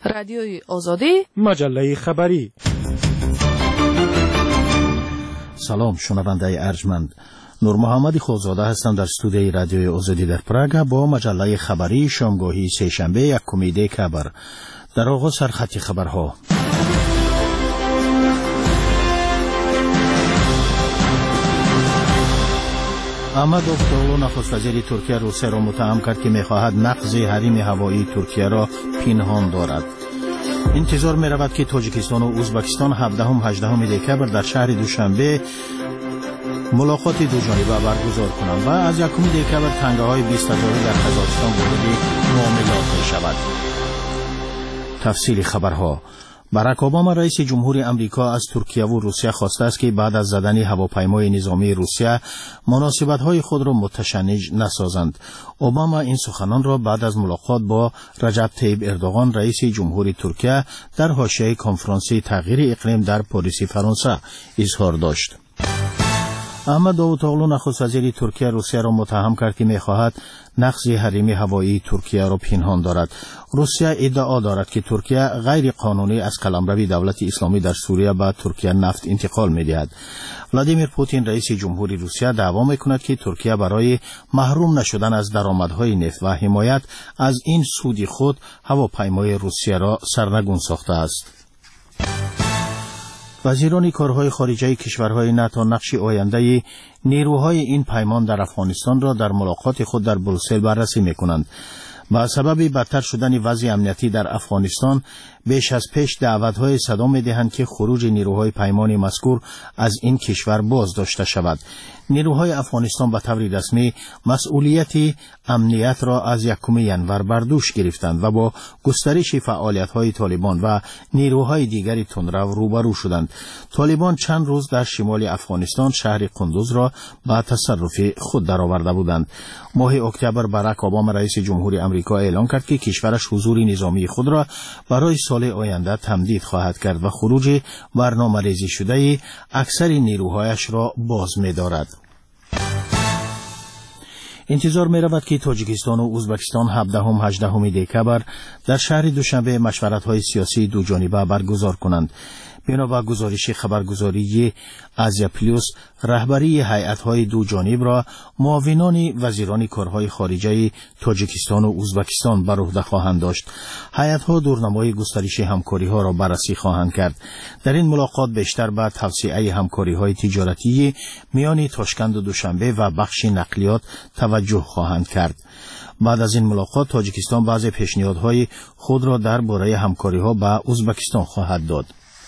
رادیوی آزادی، مجله خبری. سلام شنونده ارجمند، نور محمد خوزاده هستم در استودیوی رادیوی آزادی در پراگ با مجله خبری شامگاهی سه‌شنبه 1 دکبر. در آغاز سرخط خبرها. احمد داوطلو نخست وزیر ترکیه روسیه را متهم کرد که می‌خواهد نقض حریم هوایی ترکیه را پنهان دارد. انتظار می‌رود که تاجیکستان و ازبکستان 17-18 دکبر در شهر دوشنبه ملاقات دوجانبه برگزار کنند و از 1 دکبر تنگه‌های 20,000 در قزاقستان وارد معاملات می‌شود. تفصیل خبرها. باراک اوباما رئیس جمهور امریکا از ترکیه و روسیه خواسته است که بعد از زدن هواپیمای نظامی روسیه مناسبت‌های خود را متشنج نسازند. اوباما این سخنان را بعد از ملاقات با رجب طیب اردوغان رئیس جمهور ترکیه در حاشیه کنفرانس تغییر اقلیم در پاریس فرانسه اظهار داشت. احمد داوطلو نخست وزیر ترکیه روسیه را متهم کرد که می‌خواهد نقض حریم هوایی ترکیه را پنهان دارد. روسیه ادعا دارد که ترکیه غیر قانونی از قلمرو دولت اسلامی در سوریه به ترکیه نفت انتقال می‌دهد. ولادیمیر پوتین رئیس جمهوری روسیه دعوا می‌کند که ترکیه برای محروم نشدن از درآمدهای نفت و حمایت از این سود خود هواپیمای روسیه را سرنگون ساخته است. وزیران کارهای خارجه کشورهای ناتو نقش آینده نیروهای این پیمان در افغانستان را در ملاقات خود در بروسل بررسی می‌کنند. با سبب بدتر شدن وضع امنیتی در افغانستان بیش از پیش دعوت‌های صدا می‌دهند که خروج نیروهای پیمان مذکور از این کشور بازداشته شود. نیروهای افغانستان به طور رسمی مسئولیت امنیت را از 1 ژانویه بر دوش گرفتند و با گسترش فعالیت‌های طالبان و نیروهای دیگری تندرو روبرو شدند. طالبان چند روز در شمال افغانستان شهر قندوز را به تصرف خود درآورده بودند. ماه اکتبر باراک اوباما رئیس جمهور امریکا اعلام کرد که کشورش حضور نظامی خود را برای سال آینده تمدید خواهد کرد و خروج برنامه‌ریزی شده اکثر نیروهایش را باز می‌دارد. انتظار می‌رود که تاجیکستان و ازبکستان 17-18 دکبر در شهر دوشنبه مشورت‌های سیاسی دوجانبه برگزار کنند. بنابر گزارش خبرگزاری آسیا پلاس، رهبری هیئت‌های دو جانب را معاونان وزیران کارهای خارجه تاجیکستان و ازبکستان بر عهده خواهند داشت. هیئت‌ها دورنمای گسترش همکاری‌ها را بررسی خواهند کرد. در این ملاقات بیشتر به توسعه همکاری‌های تجارتی میان تاشکند و دوشنبه و بخش نقلیات توجه خواهند کرد. بعد از این ملاقات تاجیکستان بعضی پیشنهادهای خود را درباره همکاری‌ها با ازبکستان خواهد داد.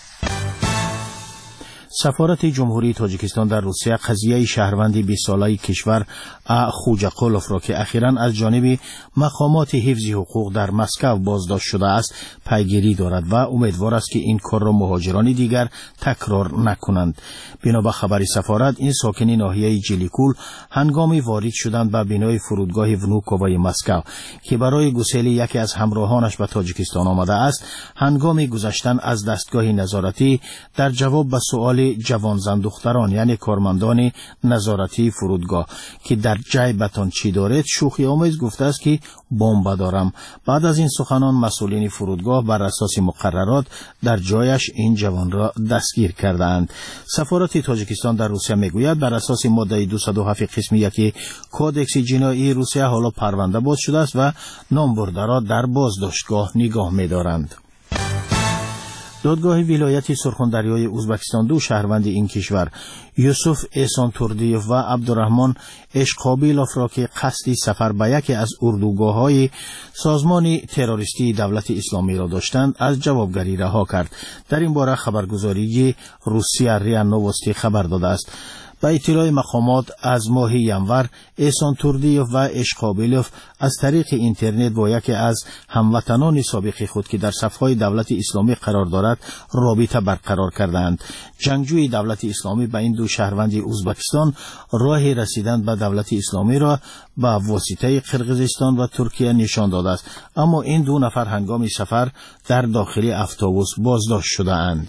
سفارت جمهوری تاجیکستان در روسیه قضیه شهروند 20 ساله کشور خوجاقولوف را که اخیراً از جانب مقامات حفظ حقوق در مسکو بازداشت شده است پیگیری دارد و امیدوار است که این کار را مهاجران دیگر تکرار نکنند. بنابر خبر سفارت، این ساکن ناحیه جلیکول هنگامی وارد شدند به بینای فرودگاه ونوکووای مسکو که برای گسیل یکی از همراهانش به تاجیکستان آمده است، هنگامی گذشتن از دستگاه نظارتی در جواب به سؤال جوانزن دختران یعنی کارمندان نظارتی فرودگاه که در جیبتان چی دارید، شوخی آمیز گفته است که بمب دارم. بعد از این سخنان مسئولین فرودگاه بر اساس مقررات در جایش این جوان را دستگیر کردند. سفارت تاجیکستان در روسیه میگوید بر اساس ماده 207 قسم 1 کودکس جنایی روسیه حالا پرونده باز شده است و نامبرده را در بازداشتگاه نگاه می‌دارند. دادگاه ولایت سرخوندریای ازبکستان دو شهروند این کشور یوسف احسانتوردیوف و عبدالرحمن اشقابیلوف را که قصد سفر به یکی از اردوگاه‌های سازمان تروریستی دولت اسلامی را داشتند از جوابگری رها کرد. در این باره خبرگزاری روسیه ریا نووستی خبر داده است. به اطلاع مقامات از ماه ینور احسانتوردیوف و اشقابیلوف از طریق اینترنت با یکی از هموطنان سابق خود که در صفهای دولت اسلامی قرار دارد رابطه برقرار کردند. جنگجوی دولت اسلامی به این دو شهروند ازبکستان راه رسیدن به دولت اسلامی را به واسطه قرقیزستان و ترکیه نشان داده است، اما این دو نفر هنگام سفر در داخل اتوبوس بازداشت شده‌اند.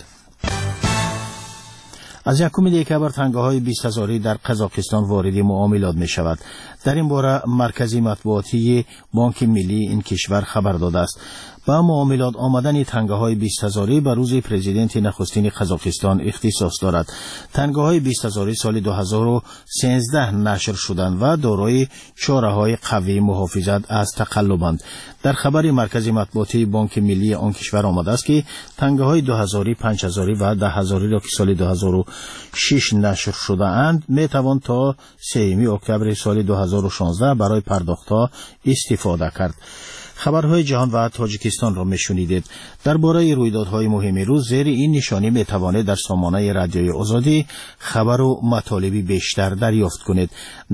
از 1 دکبر تنگه‌های 20,000 در قزاقستان وارد معاملات می شود. در این باره مرکز مطبوعاتی بانک ملی این کشور خبر داده است. و معاملات آمدن تنگه‌های 20000 به روز پرزیدنت نخستین قزاقستان اختصاص دارد. تنگه‌های 20000 سال 2013 نشر شدند و دارای چاره‌های قوی محافظت از تقلبند. در خبر مرکز مطبوعاتی بانک ملی آن کشور آمده است که تنگه‌های 2000، 5000 و 10000 را که سال 2006 نشر شده اند می توان تا 3 اکتبر سال 2016 برای پرداخت‌ها استفاده کرد. خبرهای جهان و تاجیکستان را میشنیدید. درباره رویدادهای مهم روز زیر این نشانی میتوانید در سامانه رادیوی آزادی خبر و مطالبی بیشتر دریافت کنید.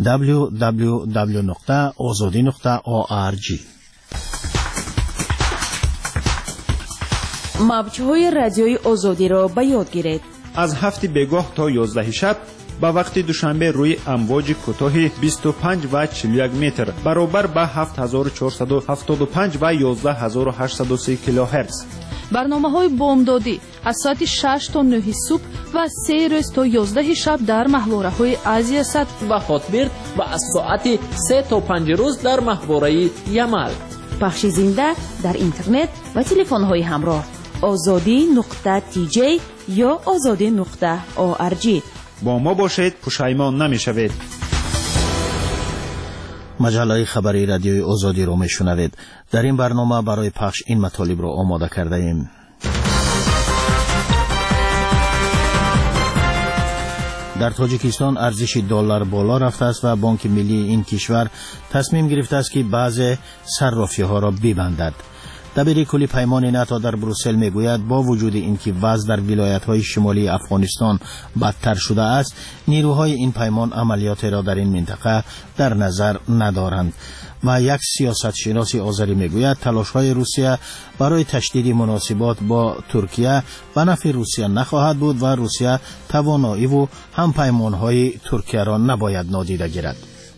www.azadi.org. موج‌های رادیوی آزادی را به یاد گیرید. از 7 بگاه تا 11 شب با وقت دوشنبه روی امواج کوتاه 25 و 41 متر برابر با 7475 و 11803 کیلوهرتز. برنامه‌های بامدادی از ساعت 6 تا 9 صبح و 3 روز تا 11 شب در محوره‌های آسیا صد و خاطبرد و از ساعت 3 تا 5 روز در محوره یمل. پخش زنده در اینترنت و تلفن‌های همراه azadi.tj یا azadi.org. با ما باشید، پشیمان نمی‌شوید. مجله خبری رادیوی آزادی را میشنوید. در این برنامه برای پخش این مطالب را آماده کرده ایم. در تاجیکستان ارزش دلار بالا رفته است و بانک ملی این کشور تصمیم گرفته است که بعض صرافی‌ها را ببندد. دبیر کل پیمان ناتو در بروسل میگوید با وجود اینکه وضع در ولایت‌های شمالی افغانستان بدتر شده است، نیروهای این پیمان عملیات را در این منطقه در نظر ندارند. و یک سیاستشناس آذری میگوید تلاش‌های روسیه برای تشدید مناسبات با ترکیه به نفع روسیه نخواهد بود و روسیه توانایی و هم پیمان‌های ترکیه را نباید نادیده گیرد.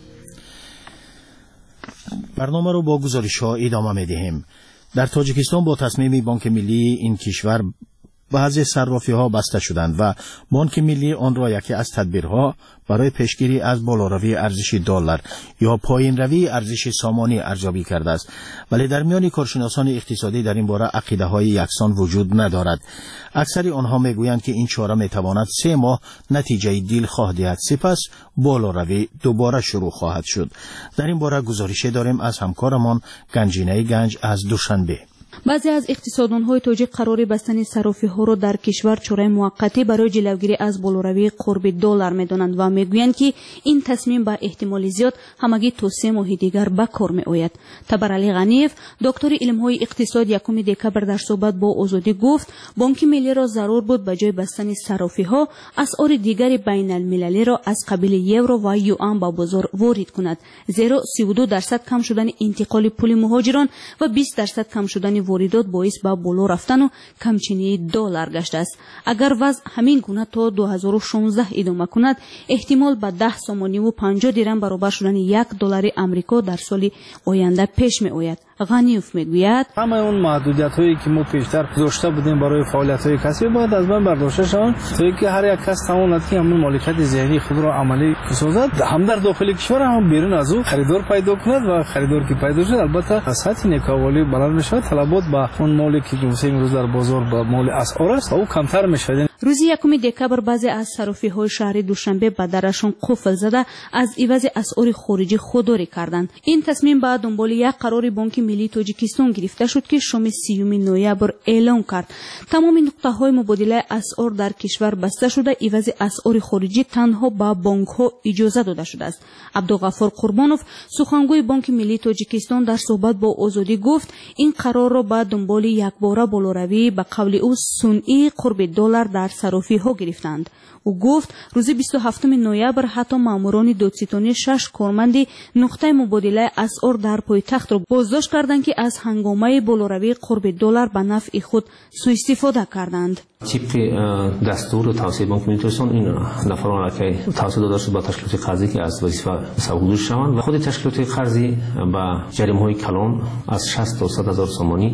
برنامه رو با گزارش‌ها ادامه می‌دهیم. در تاجیکستان با تصمیم بانک ملی این کشور بعضی صرافی‌ها بسته شدند و بانک ملی آن را یکی از تدبیرها برای پیشگیری از بالاروی ارزش دلار یا پایین روی ارزش سامانی ارزیابی کرده است. ولی در میان کارشناسان اقتصادی در این باره عقیده‌های یکسان وجود ندارد. اکثر آنها میگویند که این چاره میتواند 3 ماه نتیجه دلخواه دهد، سپس بالاروی دوباره شروع خواهد شد. در این باره گزارشی داریم از همکارمان گنجینه گنج از دوشنبه. بعضی از اقتصاددان‌های تاجیک قرار بستن صرافی‌ها را در کشور چاره موقتی برای جلوگیری از بالاروی قرب دلار می‌دانند و می‌گویند که این تصمیم به احتمال زیاد همگی تا 3 ماه دیگر به کار می‌آید. تبرعلی غنیف، دکتر علم‌های اقتصاد، 1 دکبر در صحبت با آزادی گفت بانک ملی را ضرور بود به جای بستن صرافی‌ها اسعار دیگر بین‌المللی را از قبیل یورو و یوآن به بازار وارد کند، زیرا 32% کم شدن انتقال پول مهاجران و 20% کم شدن واردات باعث به بالا رفتن و کمچینی دلار گشته است. اگر وضع همین گونه تا 2016 ادامه کند، احتمال به 10 سامانی و 50 درم برابر شدن $1 آمریکا در سال آینده پیش می آید. غنیوف میگوید همه اون محدودیت‌هایی که ما پیشتر گذاشته بودیم برای فعالیت‌های کسبی باید از بین برداشته شوند تا اینکه هر یک کس تواند که همون مالکیت ذهنی خود را عملی بسازد، هم در داخل کشور هم بیرون از او خریدار پیدا کند و خریدار که پیدا شد البته از سطح نکاوالی بلند میشود، طلبات به اون مالکی که مثلا امروز در بازار به مال اسعار است او کمتر میشود. روز 1 دکبر بعضی از صرافی‌های شهر دوشنبه به درشان قفل زده از عوض اسعار خارجی خودداری کردند. این تصمیم بعد دنبال یک قرار بانک ملی تاجیکستان گرفته شد که شام 30 نوامبر اعلام کرد تمام نقطه‌های مبادله اسعار در کشور بسته شده، عوض اسعار خارجی تنها به بانک‌ها اجازه داده شده است. عبدالغفار قربانوف، سخنگوی بانک ملی تاجیکستان، در صحبت با آزادی گفت این قرار را بعد دنبال یکباره بالاروی به قول او صنعی قرب دلار در صرافی‌ها گرفتند. او گفت روز 27 نوامبر حتی ماموران دادستانی 6 کارمند نقطه مبادله اسعار در پایتخت را بازداشت کردند که از هنگامه بالاروی قرب دلار به نفع خود سوء استفاده کردند. طبق دستور توسعه بانک ملی تاجیکستان این نفران که توسعه داده شد با تشکیلات قرضی که از وظیفه حضور شوند و خود تشکیلات قرضی با جریمه‌های کلان از 60 تا 100 هزار سامانی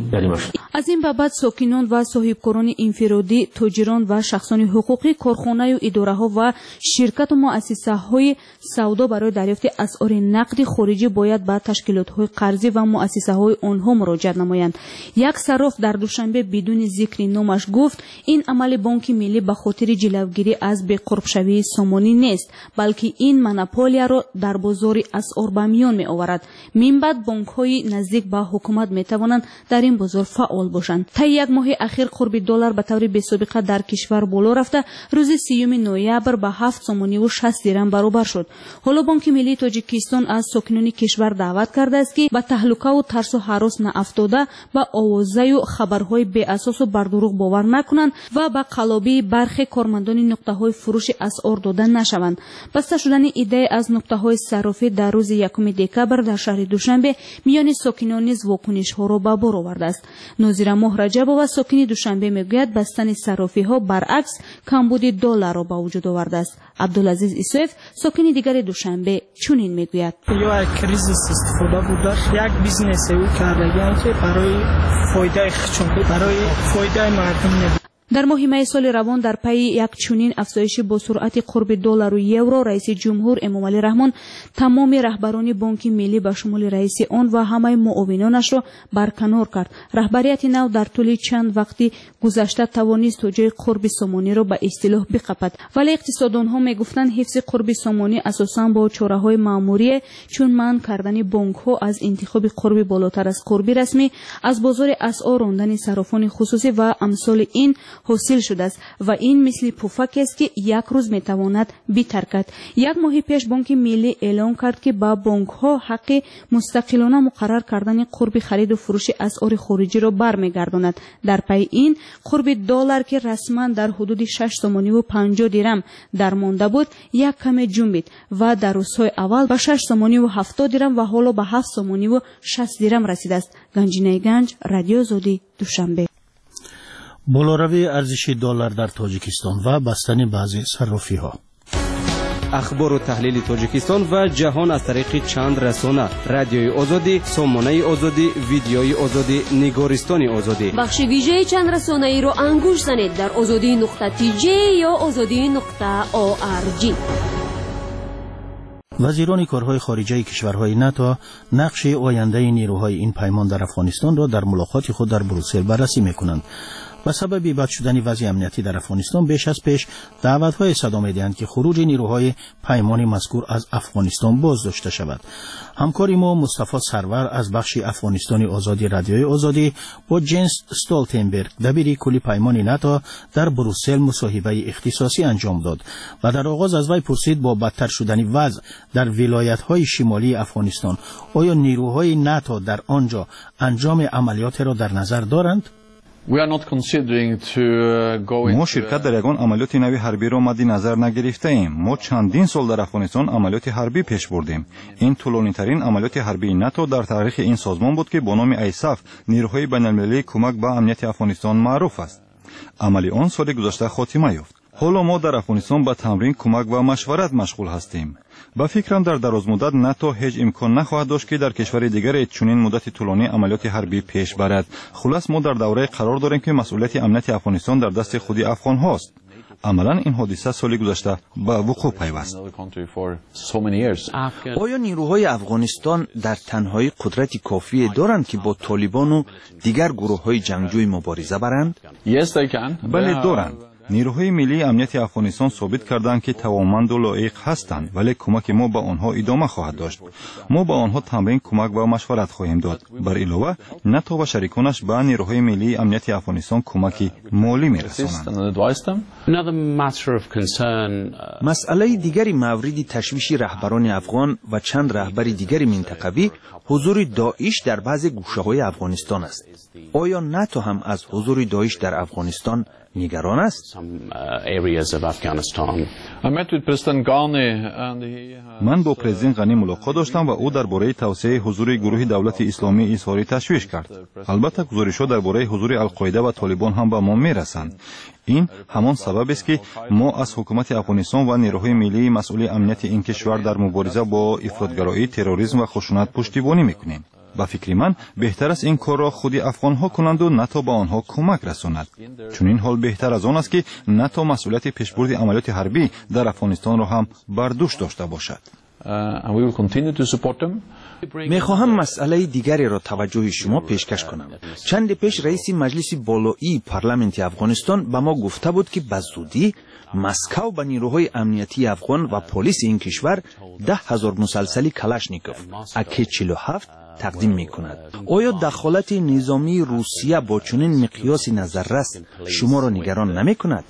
از این بابت ساکنان و صاحبکاران انفرادی، تاجران و شخصان حقوقی، کارخانه و اداره‌ها و شرکت و مؤسسه‌های سودا برای دریافت اسعار نقد خارجی باید به تشکیلات‌های قرضی و مؤسسه‌های آنها مراجعه نمایند. یک صراف در دوشنبه بدون ذکر نامش گفت این عمل بانک ملی به خاطر جلوگیری از بی‌قرب‌شوی سامانی نیست، بلکه این مونوپولیا را در بازار اسعار به میان می‌آورد. من بعد بانک‌های نزدیک به حکومت می‌توانند در این بازار فعال باشند. تا یک ماه اخیر قرب دلار به طور بی‌سابقه در کشور بالا رفته، روز 30 نوامبر به 7 سامانی و 60 درم برابر شد. حالا بانک ملی تاجیکستان از ساکنان کشور دعوت کرده است که به تهلکه و ترس و هراس نافتاده به آوازه و خبرهای بی اساس و بر دروغ باور نکنند و به قلابی برخی کارمندان نقطه‌های فروش اسعار دادن نشوند. بسته شدن ایده از نقطه‌های صرافی در روز 1 دکمبر در شهر دوشنبه میان ساکنان نیز واکنش‌ها را به بار آورده است. ناظر ماه رجبова ساکن دوشنبه میگوید بستن صرافی‌ها برعکس کمبود دلار را به وجود آورده است. عبدالعزیز ایسوف ساکن دیگر دوشنبه چنین میگوید: یا کریزیس استفاده بوده یک بیزنس او کردگی که برای فایده خودشون برای فایده مردم در ماه می سال روان در پی یک چنین افزایش با سرعت قرب دلار و یورو، رئیس جمهور امامعلی رحمان تمام رهبران بانک ملی به شمول رئیس آن و همه معاونانش را برکنار کرد. رهبریت نو در طول چند وقتی گذشته توانست تا جای قرب سامانی را به اصطلاح بقپد، ولی اقتصاددانها میگفتند حفظ قرب سامانی اساساً با چاره‌های مأموری چون منع کردن بانک‌ها از انتخاب قرب بالاتر از قرب رسمی، از بازار اسعار راندن صرافان خصوصی و امثال این حاصل شده است و این مثل پفک است که یک روز میتواند بی‌ترکد. یک ماه پیش بانک ملی اعلام کرد که با بانک‌ها حق مستقلانه مقرر کردن قرب خرید و فروش اسعار خارجی را برمیگرداند. در پی این قرب دلار که رسما در حدود 6 سامانی و 50 درم درمانده بود، یک کم جنبید و در روزهای اول به 6 سامانی و 70 درم و حالا به 7 سامانی و 60 درم رسیده است. گنجینه گنج، رادیو آزادی، دوشنبه. بالاروی ارزش دلار در تاجیکستان و بستن بعضی صرافی‌ها. اخبار و تحلیل تاجیکستان و جهان از طریق چند رسانه: رادیوی آزادی، سامانه آزادی، ویدیوی آزادی، نگارستان آزادی. بخش ویژه چند رسانه‌ای را انگوش زنید در azadi.tj یا azadi.org. وزیران کارهای خارجه کشورهای ناتو نقش آینده نیروهای این پیمان در افغانستان را در ملاقات خود در بروسل بررسی می‌کنند. به سبب بد شدن وضع امنیتی در افغانستان بیش از پیش دعوت‌های صدا می‌دهند که خروج نیروهای پیمان مذکور از افغانستان بازداشته شود. همکار ما مصطفی سرور از بخش افغانستانی آزادی رادیوی آزادی با جنس استولتنبرگ دبیر کلی پیمان ناتو در بروسل مصاحبه اختصاصی انجام داد و در آغاز از وی پرسید با بدتر شدن وضع در ولایت‌های شمالی افغانستان آیا نیروهای ناتو در آنجا انجام عملیات را در نظر دارند؟ ما شرکت در یگان عملیات نوی حربی را مد نظر نگرفته ایم. ما چندین سال در افغانستان عملیات حربی پیش بردیم. این طولانی ترین عملیات حربی ناتو در تاریخ این سازمان بود که با نام ایساف نیروهای بین المللی کمک به امنیت افغانستان معروف است. عملی آن سال گذشته خاتمه یافت. حالا ما در افغانستان با تمرین، کمک و مشورت مشغول هستیم. با فکرم در دراز مدت ناتو هیچ امکان نخواهد داشت که در کشور دیگر چنین مدت طولانی عملیات حربی پیش برد. خلاص ما در دوره قرار داریم که مسئولیت امنیت افغانستان در دست خود افغان هاست. عملا این حادثه سال گذشته به وقوع پیوست. آیا نیروهای افغانستان در تنهایی قدرت کافی دارند که با طالبان و دیگر گروه‌های جنگجوی مبارزه برند؟ بله دارند. نیروهای ملی امنیت افغانستان ثابت کردند که توانمند و لایق هستند، ولی کمک ما به آنها ادامه خواهد داشت. ما به آنها تمرین، کمک و مشورت خواهیم داد. بر علاوه ناتو و شریکانش به نیروهای ملی امنیت افغانستان کمک مالی می‌رسانند. مسئله دیگری مورد تشویش رهبران افغان و چند رهبر دیگر منطقوی حضور داعش در بعضی گوشه‌های افغانستان است. آیا ناتو هم از حضور داعش در افغانستان نگران است؟ من با پرزیدنت غنی ملاقات داشتم و او درباره توسعه حضور گروه دولت اسلامی اظهار تشویش کرد. البته گزارش‌ها درباره حضور القاعده و طالبان هم به ما میرسند. این همان سبب است که ما از حکومت افغانستان و نیروهای ملی مسئول امنیت این کشور در مبارزه با افراطگرایی، تروریسم و خشونت پشتیبانی میکنیم. ба фикри ман беҳтар аст ин корро худи афғонҳо кунанду на то ба онҳо кӯмак расонад. чунин ҳол беҳтар аз он аст ки на то масъулияти пешбурди амалиёти ҳарбӣ дар афғонистонро ҳам бар дӯш дошта бошад. мехоҳам масъалаи дигареро таваҷҷӯҳи шумо пешкаш кунам. чанде пеш раиси маҷлиси болоии парламенти афғонистон ба мо гуфта буд ки ба зудӣ Москав ба нирӯҳои амниятии афғон ва полиси ин кишвар 10,000 мусалсали калашников АК-47 тақдим мекунад. оё дахолати низомии Русия бо чунин миқёси назаррас шуморо нигарон намекунад?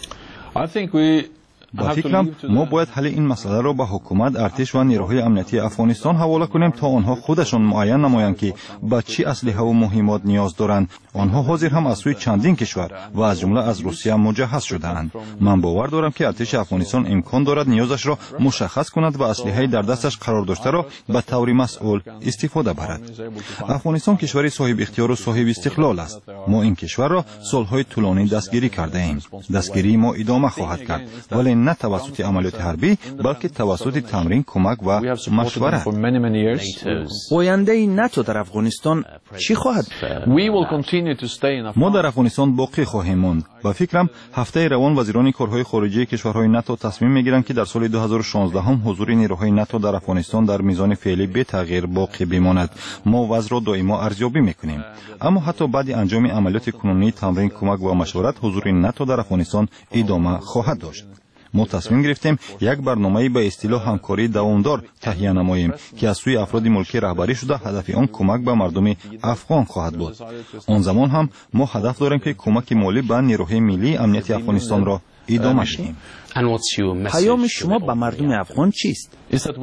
ба фикрам мо бояд ҳалли ин масъаларо ба ҳукумат, артиш ва нирӯҳои амнияти Афғонистон ҳавола кунем то онҳо худашон муайян намоянд ки ба чӣ аслиҳаву муҳимот ниёз доранд. онҳо ҳозир ҳам аз сӯи чандин кишвар ва аз ҷумла аз Русия муҷаҳҳаз шудаанд. ман бовар дорам ки артиши Афғонистон имкон дорад ниёзашро мушаххас кунад ва аслиҳаи дар дасташ қарор доштаро ба таври масъул истифода барад. Афғонистон кишвари соҳиб ихтиёру соҳиб истиқлол аст. мо ин кишварро солҳои тӯлонӣ дастгирӣ кардаем. дастгирии мо идома хоҳад кард, вале نه توسط عملیات حربی بلکه توسط تمرین، کمک و مشورت. آینده ناتو در افغانستان چی خواهد؟ ما در افغانستان باقی خواهیم ماند. با فکرم هفته روان وزیران کارهای خارجی کشورهای ناتو تصمیم میگیرند که در سال 2016 هم حضور نیروهای ناتو در افغانستان در میزان فعلی به تغییر باقی بماند. ما وضع را دائما ارزیابی میکنیم. اما حتی بعد انجام عملیات کنونی، تمرین، کمک و مشورت، حضور ناتو در افغانستان ادامه خواهد داشت. ما تصمیم گرفتیم یک برنامه‌ای به اصطلاح همکاری دوامدار تهیه نماییم که از سوی افراد ملکی رهبری شده هدف آن کمک به مردم افغان خواهد بود. آن زمان هم ما هدف داریم که کمک مالی به نیروهای ملی امنیت افغانستان را ادامه دهیم. پیام شما به مردم افغان چیست؟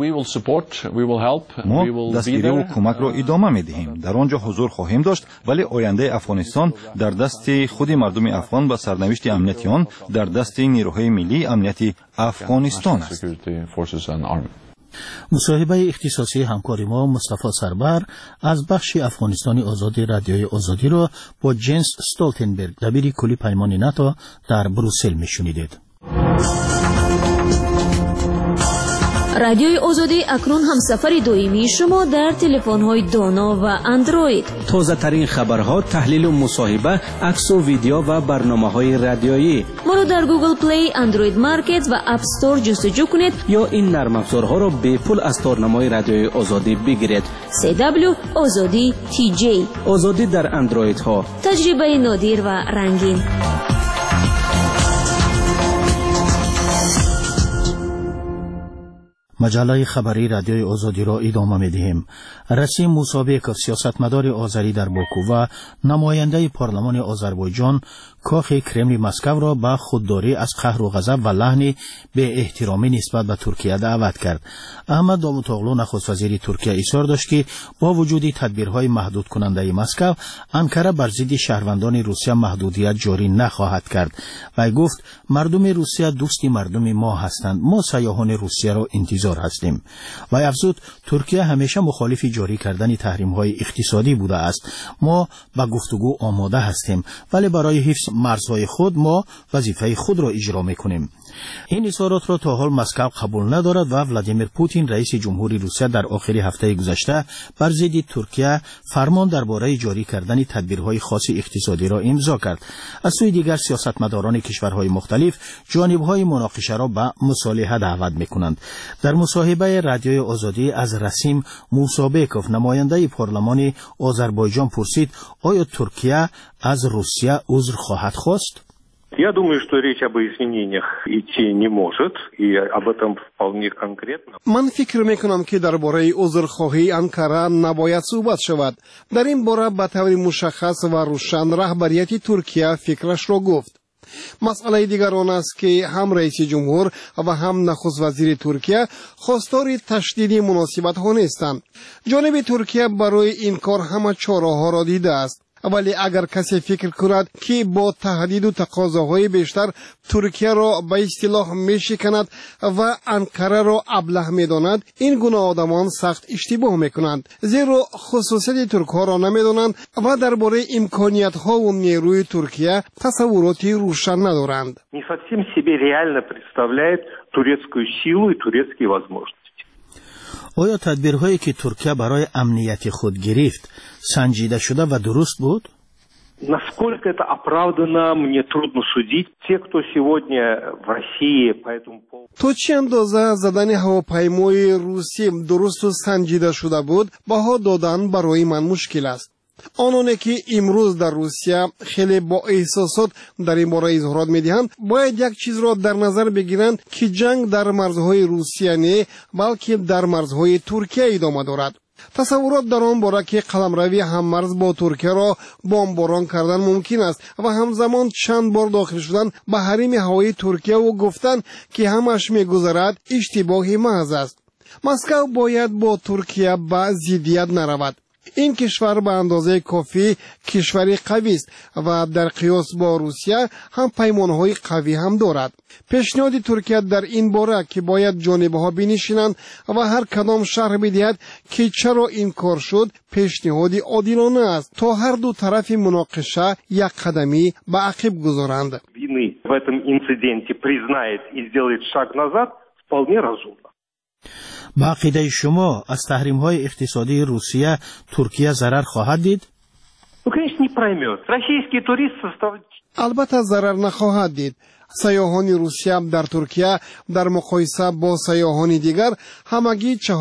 ما دستگیری و کمک را ادامه می‌دهیم. در آنجا حضور خواهیم داشت، ولی آینده افغانستان در دست خود مردم افغان و سرنوشت امنیتی آن در دست نیروهای ملی امنیتی افغانستان است. مصاحبه اختصاصی همکار ما مصطفی سربر از بخش افغانستانی آزادی رادیوی آزادی را با جنس استولتنبرگ دبیر کلی پیمان ناتو در بروسل میشنیدید. رادیوی آزادی اکنون همسفر دائمی شما در تلفن‌های دانا و اندروید. تازه ترین خبرها، تحلیل و مصاحبه، عکس و ویدیو و برنامه‌های رادیویی. ما را در گوگل پلی، اندروید مارکت و اپ استور جستجو کنید یا این نرم افزارها را به پول از تارنمای رادیوی آزادی بگیرید. CW آزادی TJ. آزادی در اندروید ها. تجربه نادر و رنگین. مجله خبری رادیوی آزادی را ادامه می‌دهیم. رسیم موسابق سیاستمدار آذری در باکو و نماینده پارلمان آذربایجان کاخ کرمل مسکو را به خودداری از قهر و غضب و لحن به احترامی نسبت به ترکیه دعوت کرد. احمد داوطاغلو نخست وزیر ترکیه اصرار داشت که با وجود تدبیرهای محدود کننده مسکو، انکره بر ضد شهروندان روسیه محدودیت جاری نخواهد کرد. و گفت مردم روسیه دوست مردم ما هستند. ما سیاحان روسیه را انتظار هستیم. و افزود ترکیه همیشه مخالف جاری کردن تحریم‌های اقتصادی بوده است. ما به گفتگو آماده هستیم، ولی برای حفظ مرزهای خود ما وظیفه خود را اجرا میکنیم. این اظهارات را تا حال مسکو قبول ندارد و ولادیمیر پوتین رئیس جمهوری روسیه در آخر هفته گذشته بر ضد ترکیه فرمان درباره جاری کردن تدبیرهای خاص اقتصادی را امضا کرد. از سوی دیگر سیاستمداران کشورهای مختلف جانبهای مناقشه را به مصالحه دعوت میکنند. در مصاحبه رادیوی آزادی از رسیم موسابکوف نماینده پارلمان آذربایجان پرسید آیا ترکیه از روسیه عذر خواهد خواست؟ Я думаю, что речь об изменениях идти не может, и об этом вполне конкретно. من فکر میکنم که درباره عذرخواهی انکره نباید صحبت شود. در این باره به طور مشخص و روشن رهبریت ترکیه فکرش را گفت. مسئله دیگر آن است که هم رئیس جمهور و هم نخست وزیر ترکیه خواستار تشدید مناسبت ها نیستند. جانب ترکیه برای این کار همه چاره ها را دیده است. ولی اگر کسی فکر کند که با تهدید و تقاضاهای بیشتر ترکیه را به اصطلاح میشکند و انکره را ابله میداند، این گونه آدمان سخت اشتباه میکنند، زیرا خصوصیت ترک ها را نمیدانند و درباره امکانیت ها و نیروی ترکیه تصوراتی روشن ندارند. Не совсем себе реально представляет турецкую силу и турецкие возможности. آیا تدبیرهایی که ترکیه برای امنیت خود گرفت سنجیده شده و درست بود؟ Насколько это оправдано, мне трудно судить. Те, кто сегодня в России по этому поводу... تو چه اندازه زدن هواپیمای روسی درست و سنجیده شده بود بها دادن برای من مشکل است. آنانی که امروز در روسیه خیلی با احساسات در این باره اظهارات می‌دهند باید یک چیز را در نظر بگیرند که جنگ در مرزهای روسیه نه بلکه در مرزهای ترکیه ادامه دارد. تصورات در آن باره که قلمروی هممرز با ترکیه را بمباران کردن ممکن است و همزمان چند بار داخل شدن به حریم هوایی ترکیه و گفتن که همش می‌گذرد اشتباهی محض است. مسکو باید با ترکیه به ضدیت نرود. این کشور به اندازه کافی کشوری قوی است و در قیاس با روسیه هم پیمانهای قوی هم دارد. پیشنهاد ترکیه در این باره که باید جانبها بنشینند و هر کدام شرح بدهد که چرا این کار شد پیشنهاد عادلانه است تا هر دو طرف مناقشه یک قدمی به عقب گذارند. Вины в этом инциденте признает и сделает шаг назад вполне разумно. با عقیده شما از تحریم‌های اقتصادی روسیه ترکیه ضرر خواهد دید؟ Ну, конечно, не проймет. Российский турист составляет... البته ضرر نخواهد دید. سیاحان روسیه در ترکیه در مقایسه با سیاحان دیگر همگی 4-5%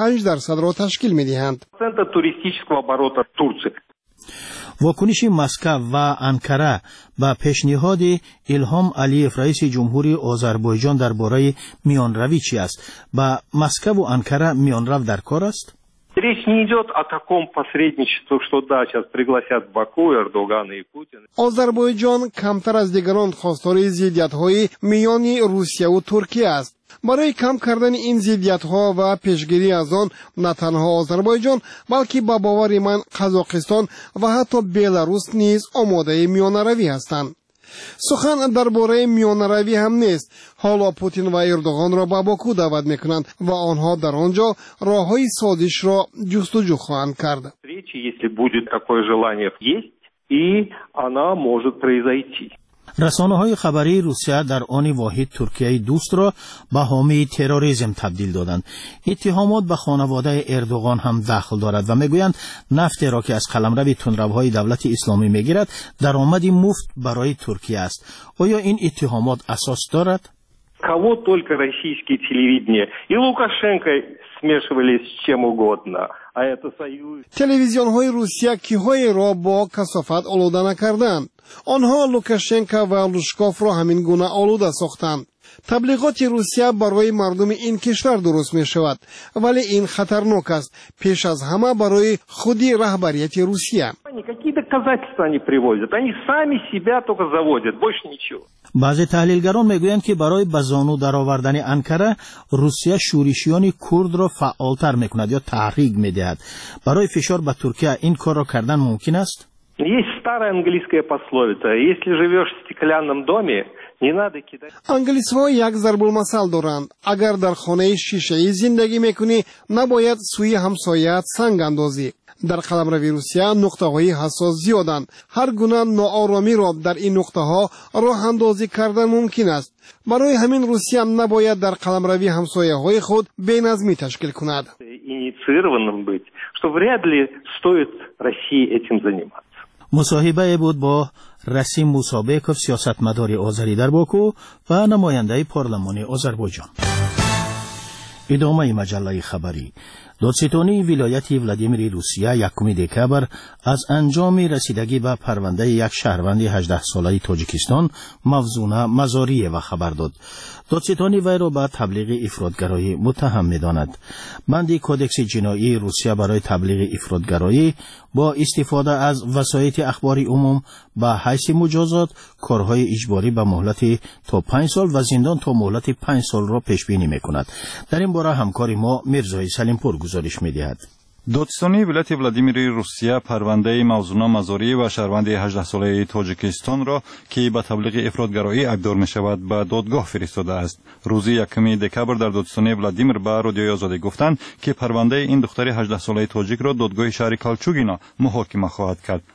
را تشکیل می‌دهند. туристического оборота Турции. واکنش مسکو و انکره به پیشنهاد ایلهام علیف رئیس جمهوری آذربایجان درباره میانروی چی است؟ با مسکو و انکره میانرو در کار است؟ Речь не идет о таком посредничестве, что да, сейчас пригласят Баку, Эрдогана и Путина. آذربایجان کمتر از دیگران خواستار ضدیت‌های میان روسیه و ترکیه است. برای کم کردن این ضدیت‌ها و پیشگیری از آن نه تنها آذربایجان بلکه به باور من قزاقستان و حتی بلاروس نیز آماده میانروی هستند. سخن درباره میانروی هم نیست. حالا پوتین و اردوغان را به باکو دعوت میکنند و آنها در آنجا راههای سازش را جستجو خواهند کرد. Если будет такое желание есть, и она может произойти. رسانه‌های خبری روسیه در آن واحد ترکیه دوست را به حامی تروریسم تبدیل دادند. اتهامات به خانواده اردوغان هم دخل دارد و میگویند نفت را که از قلمرو تندروهای دولت اسلامی میگیرد درآمدی مفت برای ترکیه است. آیا این اتهامات اساس دارد؟ Кого только российские телевидения и Лукашенко смешивались с чем угодно. А это союз. تلویزیون‌های روسیه کی‌های را با کثافت آلوده نکردند. آنها لوکاشنکو و لوشکوف را همین گونه آلوده ساختند. تبلیغات روسیه برای مردم این کشور درست می شود ولی این خطرناک است پیش از همه برای خودی رهبریت روسیه. Какие доказательства они приводят? Они сами себя только заводят, больше ничего. بعضی تحلیلگران میگویند که برای به زانو درآوردن انکره روسیه شورشیان کرد را فعالتر میکند یا تحریک میدهد. برای فشار به ترکیه این کار را کردن ممکن است؟ Есть старая английская пословица: если живешь в стеклянном доме, не надо кидать. انگلیس‌ها یک ضرب المثل دارند. اگر در خانه شیشه‌ای زندگی میکنی نباید سوی همسایه‌ات سنگ اندازی. در قلمرو روسیه نقطه‌های حساس زیادند. هر گونه ناآرامی را در این نقطه‌ها راه اندازی کردن ممکن است. برای همین روسیه نباید در قلمرو همسایه‌های خود بی‌نظمی تشکیل کند. Инициированным быть, что вряд ли стоит России этим заниматься. مصاحبه بود با رسیم موسابکوف سیاستمدار آذری در باکو و نماینده پارلمان آذربایجان. ادامه مجله خبری. دادستانی ولایت ولادیمیر روسیه 1 دکبر از انجام رسیدگی به پرونده یک شهروند 18 ساله تاجیکستان موزونه مزاریه و خبر داد. دادستانی وی را به تبلیغ افراطگرایی متهم می‌داند. بند کودکس جنایی روسیه برای تبلیغ افراطگرایی با استفاده از وسایط اخباری عموم به حیث مجازات کارهای اجباری به مهلت تا 5 سال و زندان تا مهلت 5 سال را پیش بینی می‌کند. در این باره همکار ما میرزای سلیمپور گزارش می‌دهد. دادستانی ولایت ولادیمیر روسیه پرونده موزونه مزاری و شهروند 18 ساله تاجیکستان را که به تبلیغ افراطگرایی ابدار می شود به دادگاه فرستاده است. روز 1 دکبر در دادستانی ولادیمیر به رادیوی آزادی گفتند که پرونده این دختر 18 ساله تاجیک را دادگاه شهر کالچوگینا محاکمه خواهد کرد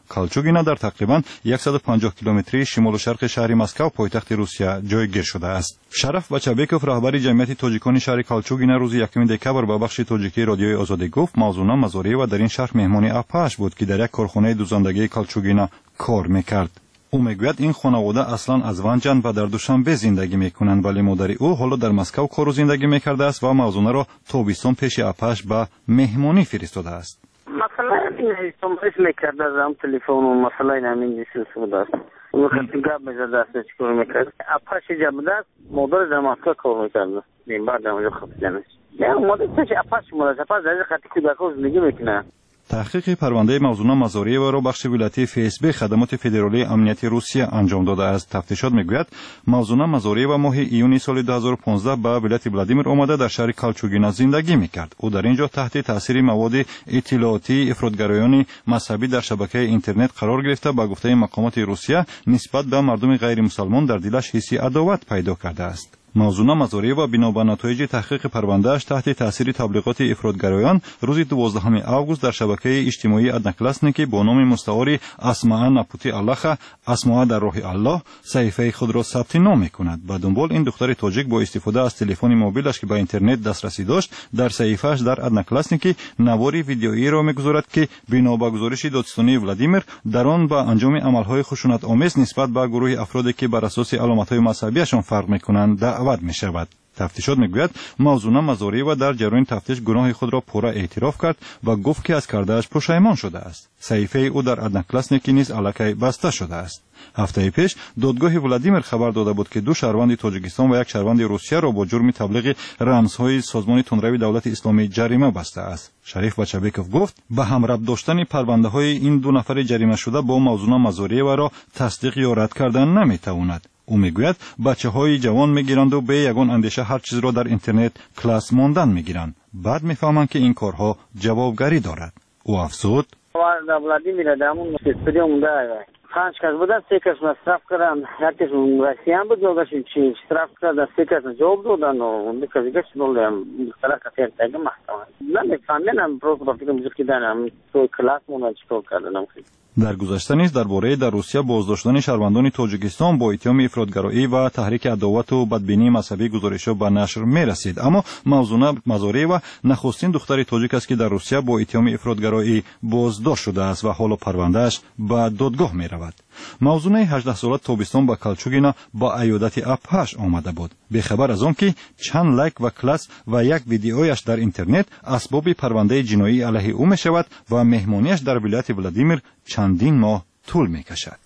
کالچوگینا در تقریبا 150 کیلومتری شمال و شرق شهر مسکو پایتخت روسیه جایگیر شده است. شرف بچابکوف رهبر جمعیت تاجیکان شهر کالچوگینا روز 1 دکبر به بخش تاجیکی رادیوی آزادی گفت موضوع مزارع و در این شهر مهمانی اپاش بود که در یک کارخانه دوزندگی کالچوگینا کار میکرد. او میگوید این خانواده اصلا از ونجان و در دوشنبه زندگی میکنند ولی مادر او حالا در مسکو کار و زندگی میکرده است و موضوع را تابستان پیش اپاش به مهمانی فرستاده است. مثلا این استعمالش میکرده از تلفن و مثلا همین چیز بود است. او خیلی گپ میزده است چیکار میکرد. اپاش جمعه است مادر در مسکو کار میکرده. این بعد اونجا خپیدنش. نه مادر چه اپاش مادر اپاش در خاطر که دکو زندگی میکنه. تحقیق پرونده موضوع مزارع و را بخش ولایتی FSB خدمات فدرالی امنیت روسیه انجام داده است. تفتیشات میگوید موضوع مزارع و ماه ایونی سال 2015 به ولایت ولادیمیر آمده در شهر کالچوگینا زندگی میکرد. او در اینجا تحت تاثیر مواد اطلاعاتی افراطگرایان مذهبی در شبکه اینترنت قرار گرفته با گفته مقامات روسیه نسبت به مردم غیر مسلمان در دلش حس عداوت پیدا کرده است. موضوع مزارع و بنابر نتایج تحقیق پروندهش تحت تاثیر تبلیغات افراطگرایان روز 12 آگوست در شبکه اجتماعی ادناکلاسنیکی با نام مستعاری اسماء نپوتی الله اسماء در راه الله صحیفه خود را ثبت نام می‌کند. به دنبال این دختر تاجیک با استفاده از تلفن موبیلش که به اینترنت دسترسی داشت در صحیفه‌اش در ادناکلاسنیکی نواری ویدیویی را می‌گذارد که بنابر گزارش دادستانی ولادیمیر در آن به انجام عمل‌های خشونت‌آمیز نسبت به گروه افرادی که بر اساس علامت‌های مذهبیشان فرق می‌کنند دعوت می‌شود. تفتیشات میگوید موضوع مزارع و در جریان تفتیش گناه خود را پورا اعتراف کرد و گفت که از کرده‌اش پشیمان شده است. صحیفه او در ادناکلاسنیکی نیز الکی بسته شده است. هفته پیش دادگاه ولادیمیر خبر داده بود که 2 شهروند تاجیکستان و 1 شهروند روسیه را با جرم تبلیغ رمزهای سازمان تندروی دولت اسلامی جریمه بسته است. شریف بچابکوف گفت به همراه داشتن پرونده‌های این 2 نفر جریمه شده با موضوع مزارع و را تصدیق یا رد کردن نمیتواند. او میگوید بچه‌های جوان میگیرند و به یگان اندیشه هر چیز را در اینترنت کلاس ماندن میگیرند. بعد میفهمند که این کارها جوابگری دارد. او افزود ولادیمیر دامون استودیوم داره 5 کس بودن 3 کس مصرف کردن یکیش رسیان بود دوگاش چی مصرف کردن 3 کس جواب دادن و اون دیگه شنولم مختلف کسیر دیگه محتوا نمیفهمم پروگرام که موزیک دادن تو کلاس مون چیکار کردن. در گذشته نیز درباره در روسیه بازداشتن شهروندان تاجیکستان با اتهام افراطگرایی و تحریک عداوت و بدبینی مذهبی گزارش‌ها به نشر می‌رسید، اما موضوع مزارع و نخستین دختر تاجیک است که در روسیه با اتهام افراطگرایی بازداشت شده است و حالا پروندهش به دادگاه می‌رود. موضوع 18 ساله تابستان با کالچوگینا با ایادت اپاش آمده بود. بخبر از آن که چند لایک و کلاس و یک ویدیویش در اینترنت اسباب پرونده جنایی علیه او می شود و مهمانیش در ولایت ولادیمیر چندین ماه طول می کشد.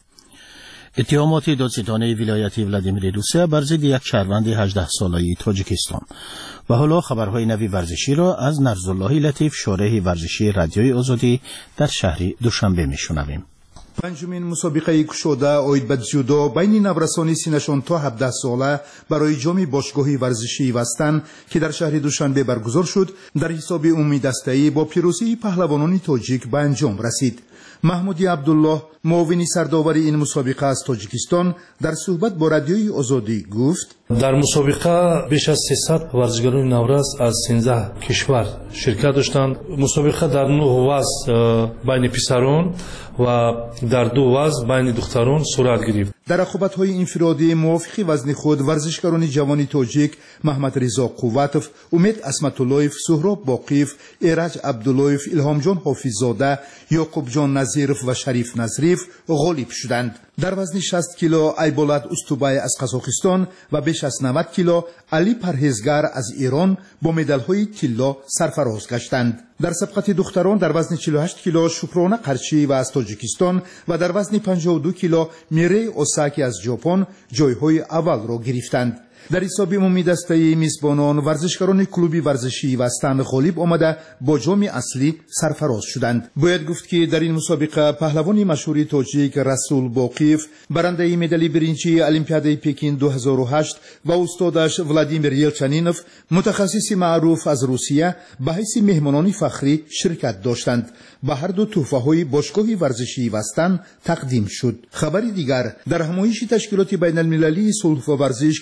اتهامات دادستانی ولایت ولادیمیر روسیه بر ضد یک شهروند 18 ساله تاجیکستان. و حالا خبرهای نوی ورزشی را از نرزالله لطیف شارح ورزشی رادیوی آزادی در شهر دوشنبه میشنویم. پنجمین مسابقه کشوده اوید به جودو بین نورسانی سینشان تا 17 ساله برای جام باشگاهی ورزشی وستن که در شهر دوشنبه برگزار شد در حساب عمومی دسته‌ای با پیروزی پهلوانان تاجیک به انجام رسید. محمودی عبدالله معاون سرداور این مسابقه از تاجیکستان در صحبت با رادیوی آزادی گفت در مسابقه بیش از 300 ورزشکاران نورس از 13 کشور شرکت داشتند. مسابقه در 9 وزن بین پسران و در 2 وزن بین دختران صورت گرفت. در رقابت‌های انفرادی موافق وزن خود ورزشکاران جوان تاجیک محمد رضا قوتوف، امید اسمت‌اللهیف، سهراب باقیف، ایرج عبداللهیف، الهام جان حافظزاده، یعقوب جان نظیرف و شریف نظریف غالب شدند. در وزن 60 کیلو ایبولت استوبای از قزاقستان و بیش از 90 کیلو علی پرهیزگر از ایران با مدال‌های طلا سرفراز گشتند. در سبقت دختران در وزن 48 کیلو شپرانه قرچی و از تاجیکستان و در وزن 52 کیلو میری اوساکی از ژاپن جایهای اول را گرفتند. در حساب عمومی دسته میزبانان ورزشکاران کلوبی ورزشی وستن غالب آمده با جام اصلی سرفراز شدند. باید گفت که در این مسابقه پهلوان مشهور تاجیک رسول باقیف برنده مدال برنجی المپیاد پکین 2008 و استادش ولادیمیر یلچنینوف متخصص معروف از روسیه به حیث مهمانان فخری شرکت داشتند. به هر دو تحفه‌های باشگاه ورزشی وستن تقدیم شد. خبری دیگر در همایش تشکیلات بین المللی صلح و ورزش که در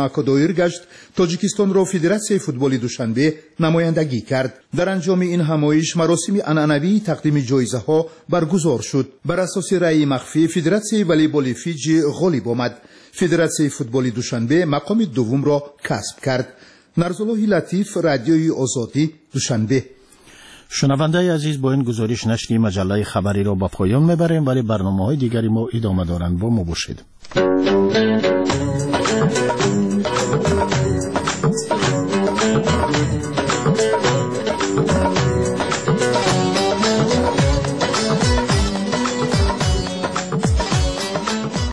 مکادویر گشت تاجیکستان را فدراسیون فوتبال دوشنبه نمایندگی کرد. در انجام این همایش مراسم عنعنوی تقدیم جایزه ها برگزار شد. بر اساس رأی مخفی فدراسیون والیبال فیجی غالب آمد. فدراسیون فوتبال دوشنبه مقام دوم را کسب کرد. نرزالله لطیف، رادیوی آزادی، دوشنبه. شنونده عزیز، با این گزارش نشر مجله خبری را به پایان میبریم، ولی برنامه‌های دیگری ما ادامه دارند. با ما باشید.